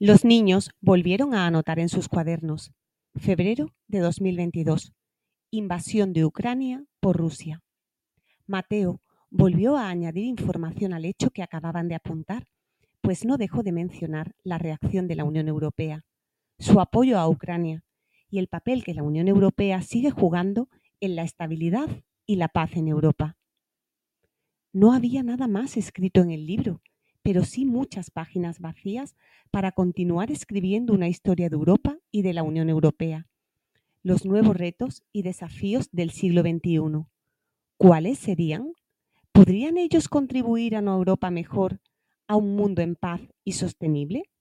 Los niños volvieron a anotar en sus cuadernos. Febrero de 2022. Invasión de Ucrania por Rusia. Mateo volvió a añadir información al hecho que acababan de apuntar, pues no dejó de mencionar la reacción de la Unión Europea, su apoyo a Ucrania y el papel que la Unión Europea sigue jugando en la estabilidad y la paz en Europa. No había nada más escrito en el libro, pero sí muchas páginas vacías para continuar escribiendo una historia de Europa y de la Unión Europea. Los nuevos retos y desafíos del siglo XXI. ¿Cuáles serían? ¿Podrían ellos contribuir a una Europa mejor, a un mundo en paz y sostenible?